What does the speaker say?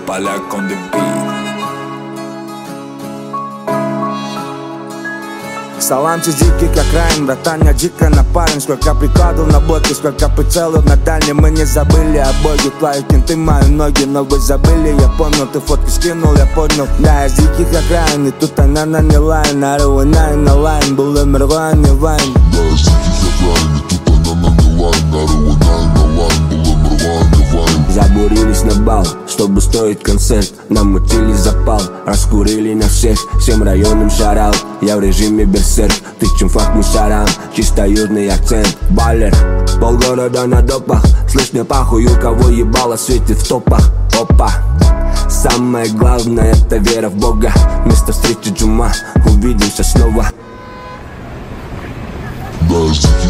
Поляк on the beat. Салам через диких окраин, братан, я дико напарен. Сколько прикладов на блоке, сколько прицелов на дальнем. Мы не забыли о боге, твои кенты, мои ноги. Но вы забыли, я помню, ты фотки скинул, я поднял. Да, из диких окраин, и тут она наняла. Нарыла на лайн, был умерла, не вайн. Да, из диких окраин, и тут она наняла. Нарыла на лайн, был умерла, не вайн. Забурились на бал, чтобы стоить концерт. Намутили запал, раскурили на всех. Всем районам шараут, я в режиме берсерк. Тычем факт мусорам, чисто южный акцент. Баллер, полгорода на допах. Слышь, мне похуй, у кого ебало светит в топах. Опа, самое главное это вера в Бога. Место встречи джума, увидимся снова. Да, из диких